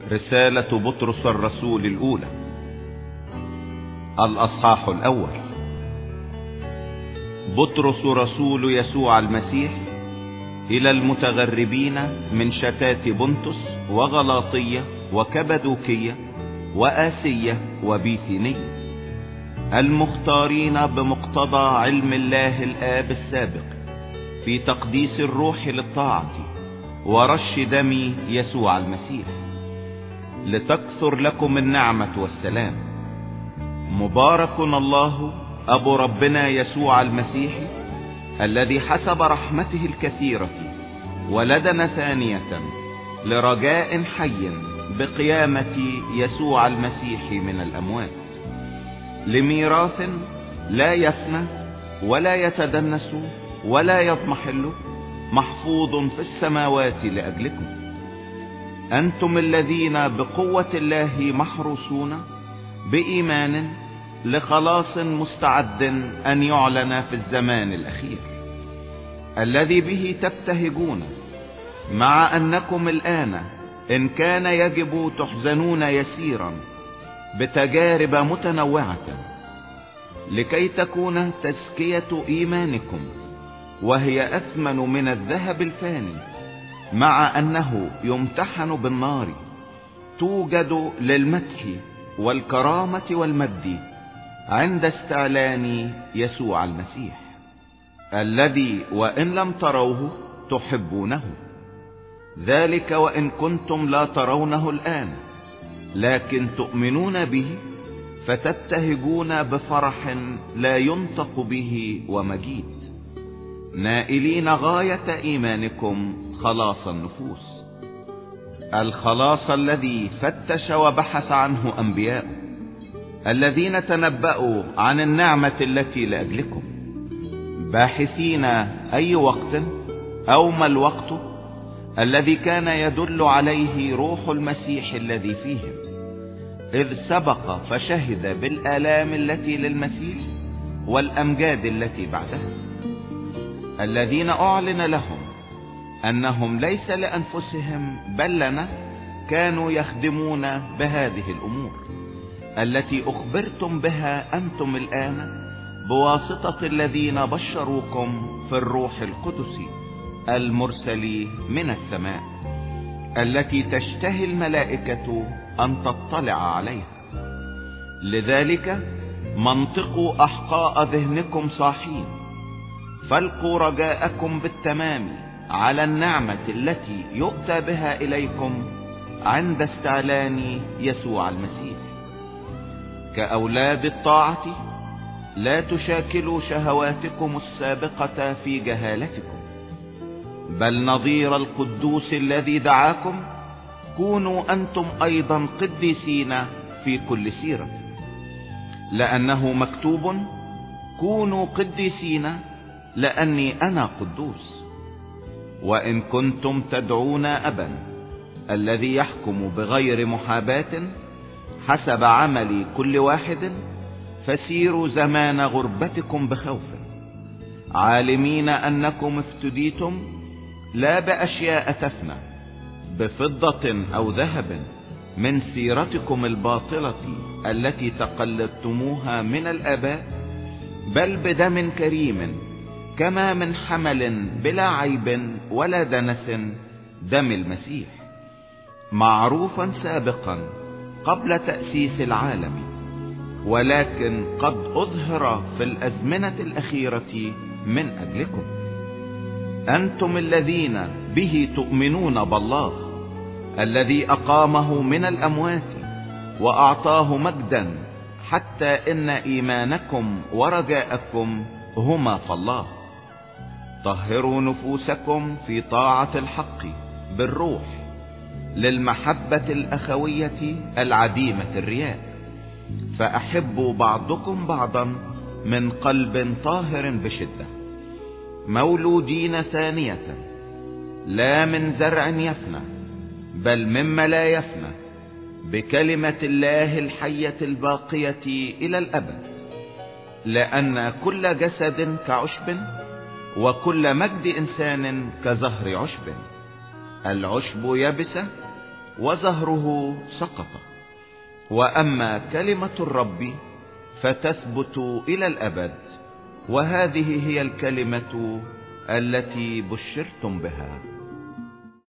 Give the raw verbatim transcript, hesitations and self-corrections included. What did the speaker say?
رسالة بطرس الرسول الأولى، الأصحاح الأول. بطرس رسول يسوع المسيح إلى المتغربين من شتات بنطس وغلاطية وكبدوكية وآسية وبيثينية، المختارين بمقتضى علم الله الآب السابق في تقديس الروح للطاعة ورش دم يسوع المسيح، لتكثر لكم النعمة والسلام. مبارك الله أبو ربنا يسوع المسيح، الذي حسب رحمته الكثيرة ولدنا ثانية لرجاء حي بقيامة يسوع المسيح من الأموات، لميراث لا يفنى ولا يتدنس ولا يضمحل، محفوظ في السماوات لأجلكم، أنتم الذين بقوة الله محروسون بإيمان لخلاص مستعد أن يعلن في الزمان الأخير، الذي به تبتهجون، مع أنكم الآن إن كان يجب تحزنون يسيرا بتجارب متنوعة، لكي تكون تزكية إيمانكم وهي أثمن من الذهب الفاني، مع أنه يمتحن بالنار، توجد للمدح والكرامة والمجد عند استعلان يسوع المسيح، الذي وإن لم تروه تحبونه، ذلك وإن كنتم لا ترونه الآن، لكن تؤمنون به فتبتهجون بفرح لا ينطق به ومجيد، نائلين غاية إيمانكم خلاص النفوس، الخلاص الذي فتش وبحث عنه أنبياء الذين تنبأوا عن النعمة التي لأجلكم، باحثين أي وقت أو ما الوقت الذي كان يدل عليه روح المسيح الذي فيهم، إذ سبق فشهد بالآلام التي للمسيح والأمجاد التي بعدها، الذين أعلن لهم أنهم ليس لأنفسهم بل لنا كانوا يخدمون بهذه الأمور التي أخبرتم بها أنتم الآن بواسطة الذين بشروكم في الروح القدس المرسل من السماء، التي تشتهي الملائكة أن تطلع عليها. لذلك منطقوا أحقاء ذهنكم صاحين، فالقوا رجاءكم بالتمام على النعمة التي يؤتى بها إليكم عند استعلان يسوع المسيح. كأولاد الطاعة لا تشاكلوا شهواتكم السابقة في جهالتكم، بل نظير القدوس الذي دعاكم كونوا أنتم أيضا قديسين في كل سيرة، لأنه مكتوب: كونوا قديسين لأني أنا قدوس. وإن كنتم تدعون أبا الذي يحكم بغير محاباة حسب عمل كل واحد، فسيروا زمان غربتكم بخوف، عالمين أنكم افتديتم لا بأشياء تفنى بفضة أو ذهب من سيرتكم الباطلة التي تقلدتموها من الآباء، بل بدم كريم كما من حمل بلا عيب ولا دنس، دم المسيح، معروفا سابقا قبل تأسيس العالم، ولكن قد أظهر في الأزمنة الأخيرة من أجلكم، أنتم الذين به تؤمنون بالله الذي أقامه من الأموات وأعطاه مجدا، حتى إن إيمانكم ورجاءكم هما في الله. طهروا نفوسكم في طاعة الحق بالروح للمحبة الأخوية العديمة الرياء، فأحبوا بعضكم بعضا من قلب طاهر بشدة، مولودين ثانية لا من زرع يفنى بل مما لا يفنى، بكلمة الله الحية الباقية إلى الأبد، لأن كل جسد كعشب وكل مجد إنسان كزهر عشب، العشب يبس وزهره سقط. وأما كلمة الرب فتثبت إلى الأبد، وهذه هي الكلمة التي بشرتم بها.